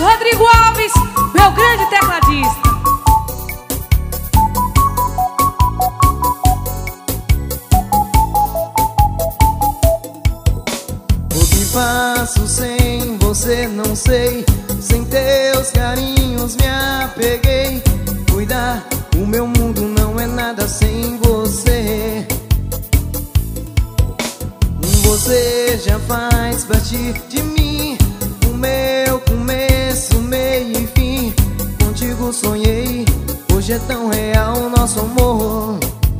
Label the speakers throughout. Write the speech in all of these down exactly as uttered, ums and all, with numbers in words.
Speaker 1: maestro Rodrigo Alves, meu grande tecladista.
Speaker 2: O que faço sem você não sei, sem teus carinhos me apeguei. Cuidar, o meu mundo não é nada sem você. Você já faz parte de mim, o meu começo, meio e fim. Contigo sonhei, hoje é tão real o nosso amor.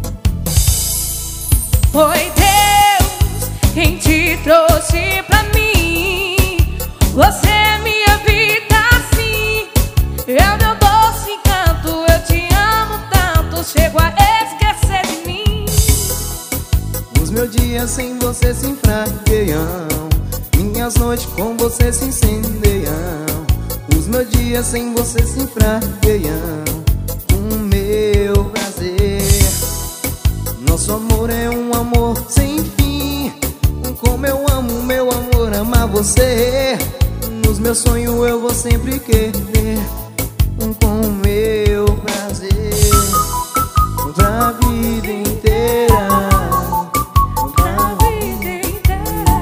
Speaker 1: Foi Deus quem te trouxe pra mim. Você é minha vida assim, é o meu doce encanto. Eu te amo tanto, chego a esquecer de mim.
Speaker 2: Os meus dias sem você se enfraqueiam, minhas noites com você se incendeiam. Os meus dias sem você se enfraqueiam, o meu prazer. Nosso amor é um amor sem fim. Como eu amo, meu amor, amar você. Nos meus sonhos eu vou sempre querer, com o meu prazer, pra vida inteira.
Speaker 1: Pra vida inteira,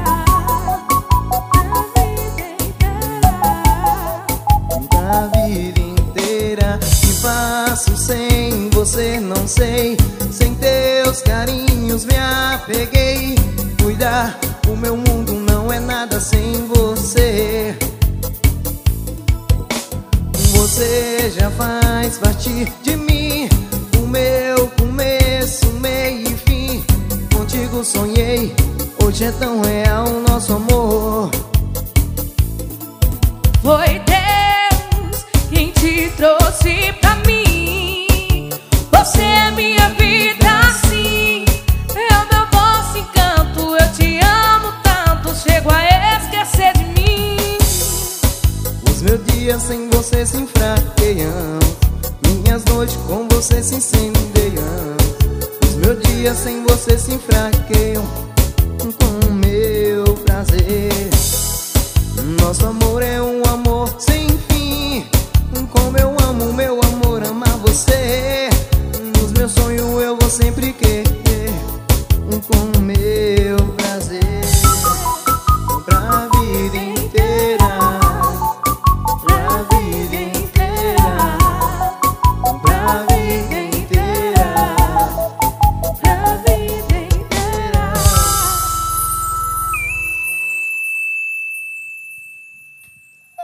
Speaker 1: pra vida inteira,
Speaker 2: Da vida inteira. Que faço sem você não sei, sem teus carinhos me apeguei. Cuidar, o meu mundo não é nada sem você. Você já faz parte de mim, o meu começo, meio e fim. Contigo sonhei, hoje é tão real o nosso amor.
Speaker 1: foi Deus quem te trouxe pra mim. Você é minha vida